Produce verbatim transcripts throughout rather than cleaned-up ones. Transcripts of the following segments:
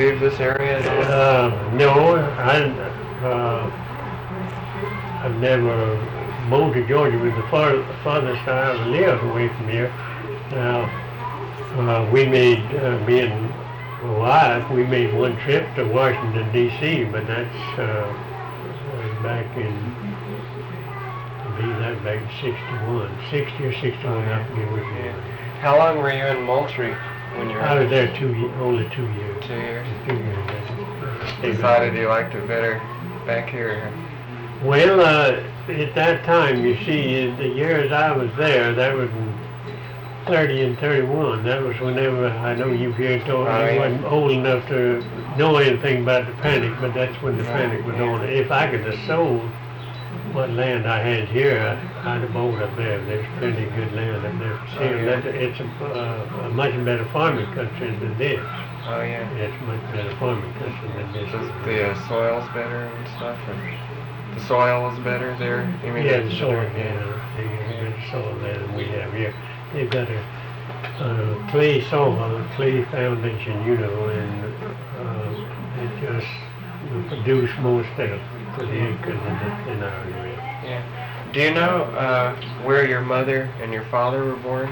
leave this area? Uh, no, I, uh, I've never moved to Georgia. It was the far, farthest I ever lived away from here. Now, uh, we made, uh, me and my wife, we made one trip to Washington, D C, but that's uh, back in, I believe that back in sixty-one, sixty or sixty-one, I forget which year. How long were you in Moultrie when you were I was there two, ye- only two years. Two years? Two years. I stayed Decided you liked it better back here. Well, uh, at that time, you see, the years I was there, that was in thirty and thirty-one. That was whenever, I know you here told me Oh, I yeah. wasn't old enough to know anything about the panic, but that's when the Yeah, panic was yeah. on. If I could have sold what land I had here, I- I'd have bought up there. There's plenty of good land up there for sale. Oh, yeah. That- It's a, uh, a much better farming country than this. Oh yeah. It's much better farming country than this. Does the uh, soil's better and stuff? Or the soil is better there? You mean Yeah, it's the soil, better? yeah, they have better soil there than we have here. They've got a, uh clay soil, a clay foundation, you know, and, uh, it just will produce more stuff for the acres in, the- in our area. Yeah. Do you know uh, where your mother and your father were born?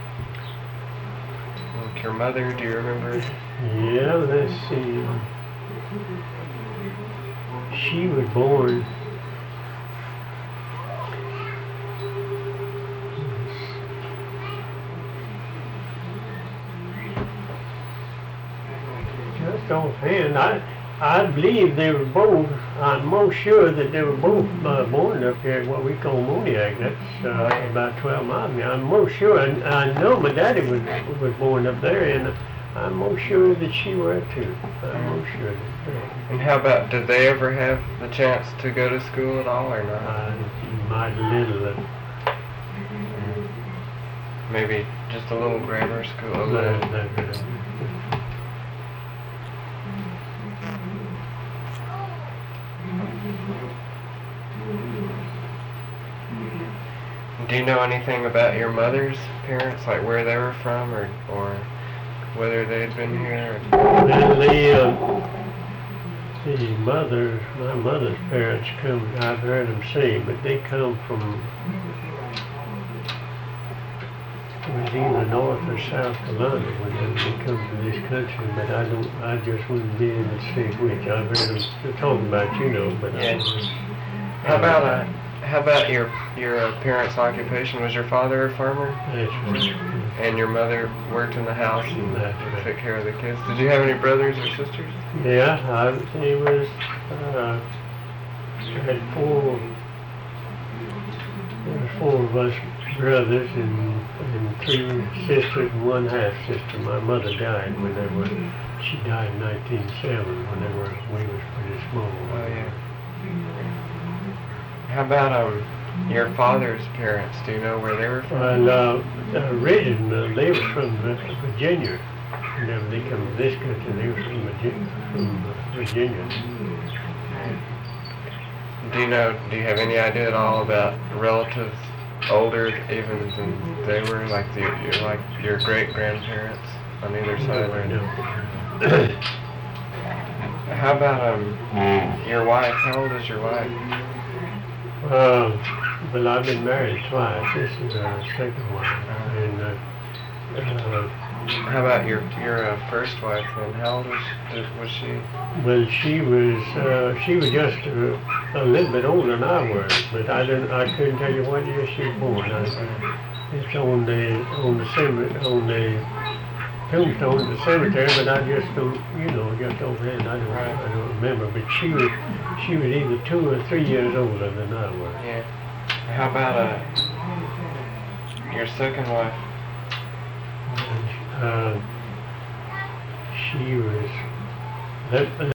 Like your mother, do you remember? Yeah, let's see. She was born. Just offhand, I, I believe they were both, I'm most sure that they were both uh, born up here at what we call Moniac. That's uh, about twelve miles from here. I'm most sure, and I know my daddy was, was born up there, and I'm most sure that she was too. I'm most sure that. And how about, did they ever have the chance to go to school at all or not? Uh, mighty little. Uh, Maybe just a little grammar school? A that, little. that, that, Do you know anything about your mother's parents, like where they were from, or or whether they had been here? Or... Well, the, uh, the mother, my mother's parents come, I've heard them say, but they come from, it was either North or South Carolina when they come to this country, but I don't, I just wouldn't be able to say which. I've heard them talking about, you know, but I Yeah. don't. How about uh, how about your your uh, parents' occupation? Was your father a farmer, That's right. and your mother worked in the house and That's right. took care of the kids? Did you have any brothers or sisters? Yeah, I would say it was, uh, I had four, there was four of us brothers and, and three sisters and one half sister. My mother died when they were, she died in nineteen oh seven when they were, we was pretty small. Oh yeah. How about um your father's parents? Do you know where they were from? Well, uh, originally, uh, they were from Vir- Virginia. Whenever they come to this country, they were from Virginia. From uh, Virginia. Do you know? Do you have any idea at all about relatives older even than they were, like the, your like your great grandparents on either side? I know. How about um your wife? How old is your wife? Uh, well, I've been married twice. This is our second wife. And, uh, uh, How about your your uh, first wife? And how old was did, was she? well, she was, uh, she was just a, a little bit older than I was, but I didn't, I couldn't tell you what year she was born. I, it's on the, on the cemetery, on the tombstone at the cemetery, but I just don't, you know, just offhand, I don't, Right. I don't remember. But she was, she was either two or three years older than I was. Yeah. How about uh your second wife? Uh, she was, that,